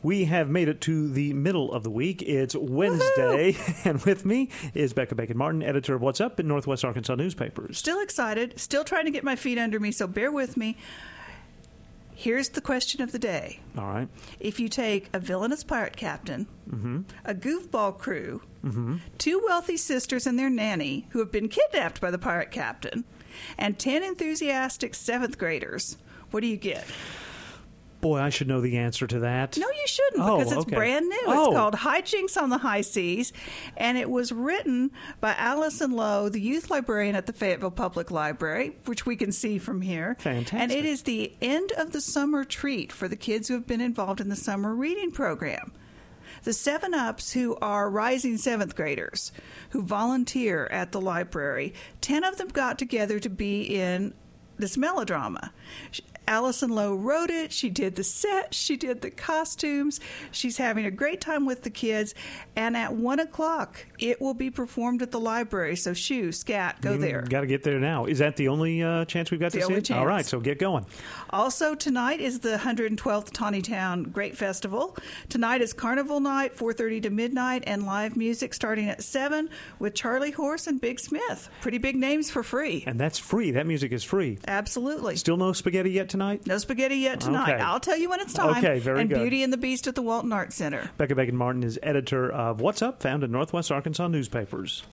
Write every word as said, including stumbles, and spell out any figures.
We have made it to the middle of the week. It's Wednesday, and with me is Becca Bacon-Martin, editor of What's Up in Northwest Arkansas newspapers. Still excited, still trying to get my feet under me, so bear with me. Here's the question of the day. All right. If you take a villainous pirate captain, Mm-hmm. a goofball crew, Mm-hmm. two wealthy sisters and their nanny who have been kidnapped by the pirate captain, and ten enthusiastic seventh graders, what do you get? Boy, I should know the answer to that. No, you shouldn't, Oh, because it's okay. brand new. Oh. It's called Hijinks on the High Seas, and it was written by Allison Lowe, the youth librarian at the Fayetteville Public Library, which we can see from here. Fantastic. And it is the end of the summer treat for the kids who have been involved in the summer reading program. The seven-ups who are rising seventh graders who volunteer at the library, ten of them got together to be in this melodrama. Allison Lowe wrote it. She did the set. She did the costumes. She's having a great time with the kids. And at one o'clock, it will be performed at the library. So shoo, scat, go there. Got to get there now. Is that the only uh, chance we've got The to see only it? chance. All right, so get going. Also tonight is the one hundred twelfth Tawny Town Great Festival. Tonight is Carnival Night, four thirty to midnight, and live music starting at seven with Charlie Horse and Big Smith. Pretty big names for free. And that's free. That music is free. Absolutely. Still no spaghetti yet tonight? No spaghetti yet tonight. Okay. I'll tell you when it's time. Okay, very and good. Beauty and the Beast at the Walton Arts Center. Becca Bacon-Martin is editor of What's Up, found in Northwest Arkansas newspapers.